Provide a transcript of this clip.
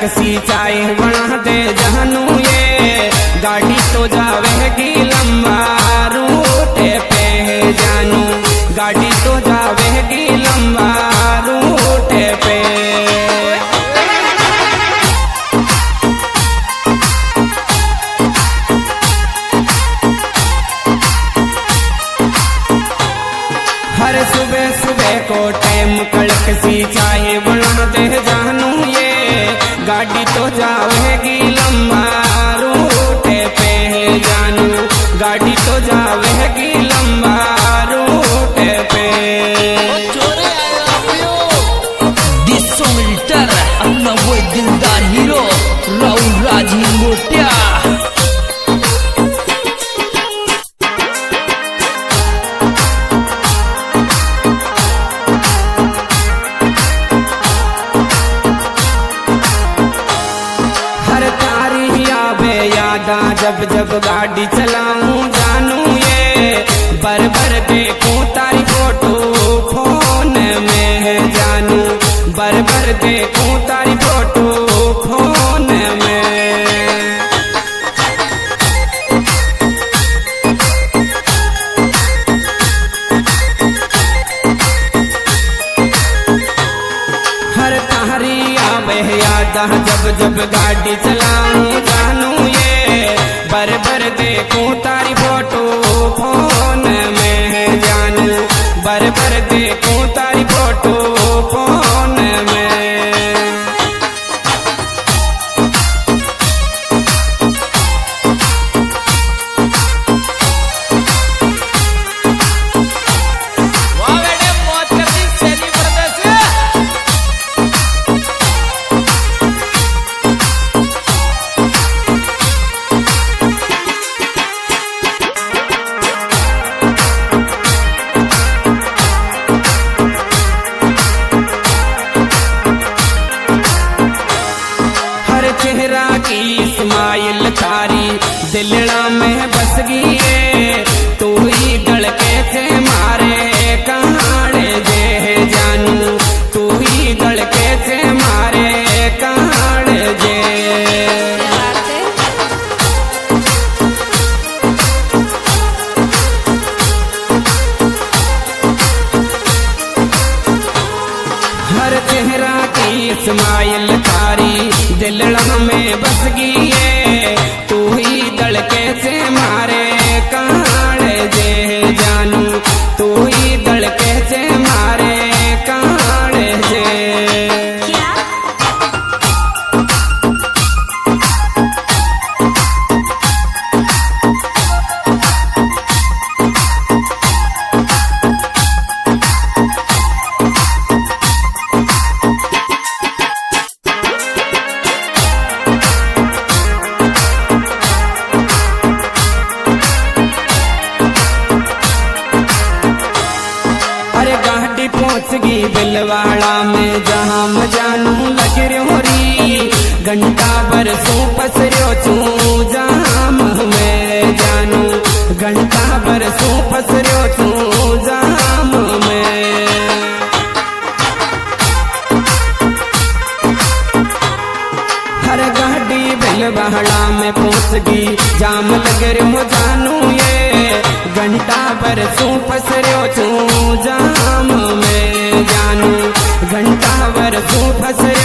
सी चाय बना दे जानू ये गाड़ी तो जावेगी लंबा रूट पे जानू गाड़ी तो जावेगी लंबा रूट पे। हर सुबह सुबह को टाइम कड़क सी चाय बना दे जानू ये गाड़ी तो जावेगी लंबा रूट पे जानू गाड़ी तो जावेगी लंबा रूट पे। अपना वो दिलदार हीरो राहुल राज मोटिया। जब जब गाड़ी चलाऊं जानू ये बर बर देखूं तारी फोटो फोन में जानू बर बर देखूं तारी फोटो फोन में। हर तारी आवे याद जब जब गाड़ी चलाऊं जानू ये बर बर देखूं तारी फोटो फोन में जानू बर बर देखूं तारी फोटो फोन में। चेहरा की स्माइल तारी दिलड़ा में बस गई है तू ही धड़के से मारे कहाड़े जे जानू तू ही धड़के से मारे कहाड़े जे। हर चेहरा की स्माइल तारी दिलड़ा में बस गई है तू ही धड़के से मारे कहाड़े जे जानू तू ही धड़के से मारे कहाड़े जे। पहुंच गई बिलवाड़ा में जहां मैं जानू लग रही घंटा बरसों पसरियो छू जाम में जानू घंटा बरसों पसरियो छू जाम में। हर गाड़ी बिलवाड़ा में पहुंच गई जाम लग रही जानू ये घंटा बरसों पसरियो छू जाम में जानू घंटा बरसों पसरियो